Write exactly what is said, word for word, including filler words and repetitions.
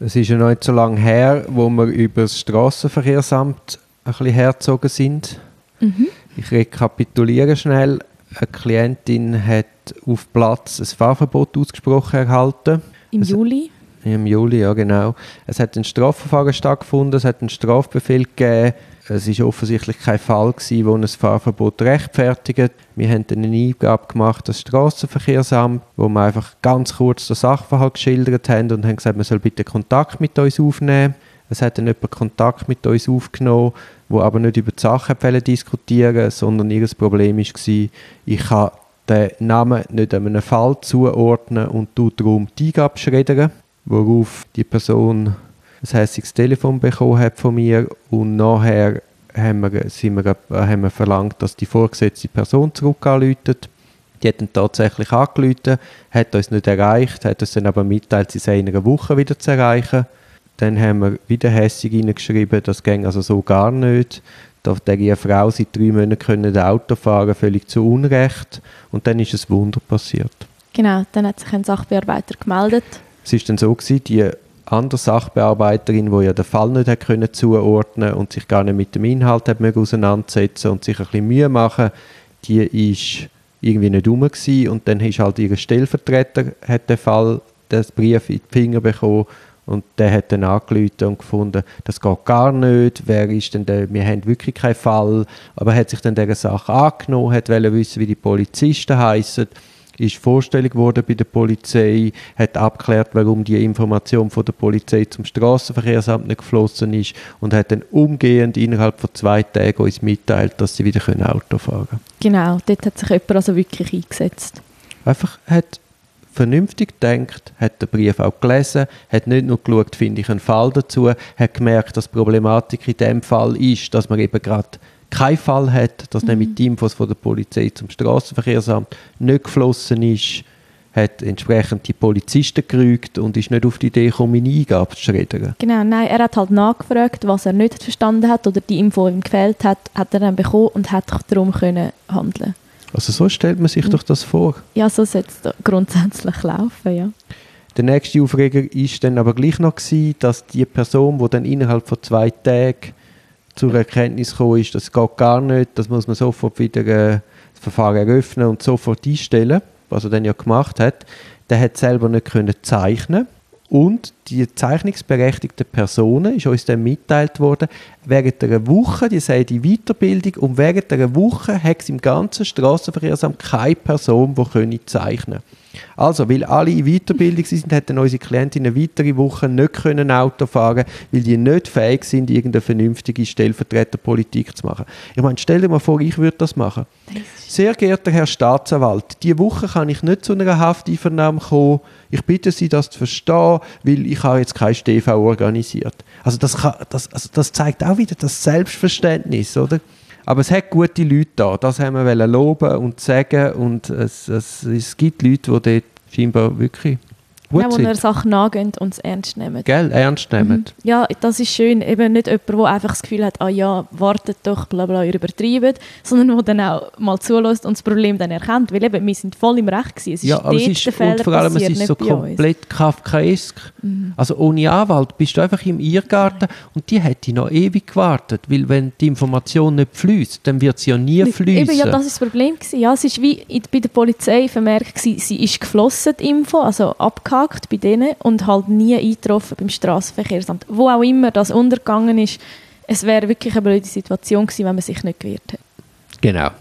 Es ist ja noch nicht so lange her, wo wir über das Strassenverkehrsamt ein bisschen hergezogen sind. Mhm. Ich rekapituliere schnell. Eine Klientin hat auf Platz ein Fahrverbot ausgesprochen erhalten. Im es, Juli? Im Juli, ja genau. Es hat ein Strafverfahren stattgefunden, es hat einen Strafbefehl gegeben. Es war offensichtlich kein Fall gewesen, wo ein Fahrverbot rechtfertigt. Wir haben dann eine Eingabe gemacht, das Strassenverkehrsamt, wo wir einfach ganz kurz den Sachverhalt geschildert haben und haben gesagt, man soll bitte Kontakt mit uns aufnehmen. Es hat dann jemand Kontakt mit uns aufgenommen, wo aber nicht über die Sache diskutieren wollte, sondern ihr Problem war, ich kann den Namen nicht einem Fall zuordnen und tue darum die Eingabe schreddern, worauf die Person ein hässiges Telefon bekommen hat von mir und nachher haben wir, sind wir, haben wir verlangt, dass die vorgesetzte Person zurück anruft. Die hat dann tatsächlich angerufen, hat uns nicht erreicht, hat uns dann aber mitteilt, sie sei in einer Woche wieder zu erreichen. Dann haben wir wieder hässig reingeschrieben, das ging also so gar nicht. Da diese Frau seit drei Monaten können Auto fahren, völlig zu Unrecht. Und dann ist ein Wunder passiert. Genau, dann hat sich ein Sachbearbeiter gemeldet. Es war dann so gewesen, die andere Sachbearbeiterin, die ja den Fall nicht hat können zuordnen und sich gar nicht mit dem Inhalt hat auseinandersetzen und sich ein bisschen Mühe machen, die war irgendwie nicht rum gewesen. Und dann ist halt ihr Stellvertreter, hat den Fall, den Brief in die Finger bekommen. Und der hat dann angerufen und gefunden, das geht gar nicht, wer ist denn der, wir haben wirklich keinen Fall. Aber er hat sich dann dieser Sache angenommen, hat wollte wissen, wie die Polizisten heissen, ist vorstellig geworden bei der Polizei, hat abgeklärt, warum die Information von der Polizei zum Strassenverkehrsamt nicht geflossen ist und hat dann umgehend innerhalb von zwei Tagen uns mitteilt, dass sie wieder Auto fahren können. Genau, dort hat sich jemand also wirklich eingesetzt. Einfach hat vernünftig gedacht, hat den Brief auch gelesen, hat nicht nur geschaut, finde ich einen Fall dazu, hat gemerkt, dass die Problematik in dem Fall ist, dass man eben gerade keinen Fall hat, dass mhm. nämlich die Infos von der Polizei zum Strassenverkehrsamt nicht geflossen ist, hat entsprechend die Polizisten gerügt und ist nicht auf die Idee gekommen, meine Eingabe zu schreddern. Genau, nein, er hat halt nachgefragt, was er nicht verstanden hat oder die Info, die ihm gefehlt hat, hat er dann bekommen und hat darum können handeln. Also so stellt man sich mhm. doch das vor. Ja, so sollte es grundsätzlich laufen, ja. Der nächste Aufreger war dann aber gleich noch gewesen, dass die Person, die dann innerhalb von zwei Tagen zur Erkenntnis gekommen ist, das geht gar nicht, das muss man sofort wieder äh, das Verfahren eröffnen und sofort einstellen, was er dann ja gemacht hat, der hat selber nicht können zeichnen und die zeichnungsberechtigten Personen, ist uns dann mitteilt worden, während einer Woche, die sei die Weiterbildung, und während einer Woche hat es im ganzen Strassenverkehrsamt keine Person, die zeichnen konnte. Also, weil alle in Weiterbildung sind, hätten unsere Klienten eine weitere Woche nicht können Auto fahren, weil die nicht fähig sind, irgendeine vernünftige Stellvertreterpolitik zu machen. Ich meine, stell dir mal vor, ich würde das machen. Sehr geehrter Herr Staatsanwalt, diese Woche kann ich nicht zu einer Hafteinvernahme kommen. Ich bitte Sie, das zu verstehen, weil ich habe jetzt kein S T V organisiert. Also das, kann, das, also das zeigt auch wieder das Selbstverständnis, oder? Aber es hat gute Leute da, das haben wir loben und sagen und es, es, es gibt Leute, die dort scheinbar wirklich gut ja, wo sind. einer Sachen nachgehen und es ernst nehmen. Gell, ernst nehmen. Mhm. Ja, das ist schön. Eben nicht jemand, der einfach das Gefühl hat, ah ja, wartet doch, bla bla, ihr übertreibt, sondern der dann auch mal zulässt und das Problem dann erkennt. Weil eben, wir sind voll im Recht gewesen. Es ist ja, aber es ist, der Fehler und vor allem, es ist so komplett uns. Kafkaesk. Mhm. Also ohne Anwalt bist du einfach im Irrgarten und die hätte noch ewig gewartet, weil wenn die Information nicht fließt, dann wird sie ja nie fließen. Eben, ja, das ist das Problem gewesen. Ja, es ist wie bei der Polizei vermerkt gewesen, sie ist geflossen, die Info, also abgehakt bei denen und halt nie eingetroffen beim Strassenverkehrsamt. Wo auch immer das untergegangen ist, es wäre wirklich eine blöde Situation gewesen, wenn man sich nicht gewehrt hätte. Genau.